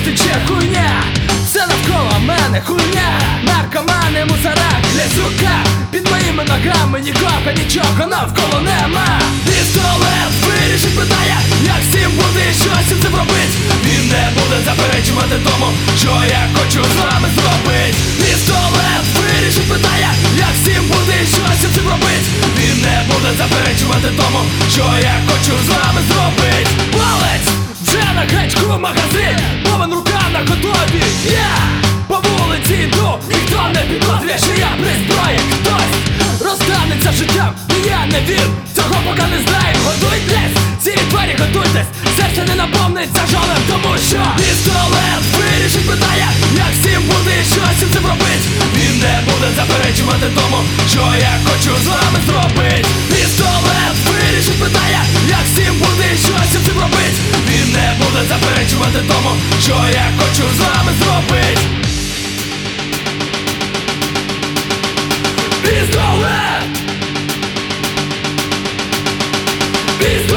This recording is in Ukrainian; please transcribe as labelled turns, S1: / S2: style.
S1: тече хуйня, все навколо мене хуйня. Наркомани, мусорак, лізука, під моїми ногами нікого, нічого навколо нема. Пістолет вирішить питання, як всім буде щось із цим робить. Він не буде заперечувати тому, що я хочу з вами зробить. Пістолет вирішить питання, як всім буде щось із цим робить. Він не буде заперечувати тому, що я хочу з вами зробить. Палець вже на гачку магазин, повен рука на готові. Я по вулиці йду, ніхто не підозрює, що я при зброї. Хтось розстанеться життям, і я не він, цього поки не знаю. Готуйтесь, ці тварі готуйтесь, серце не наповниться жалем, тому що пістолет вирішить питання, як всім буде щось із цим робить. Він не буде заперечувати тому, що я хочу з вами зробить. Пістолет вирішить питання, як всім буде щось із цим робить. Він не буде заперечувати тому, що я хочу з вами зробить. Пістолет! Пістолет!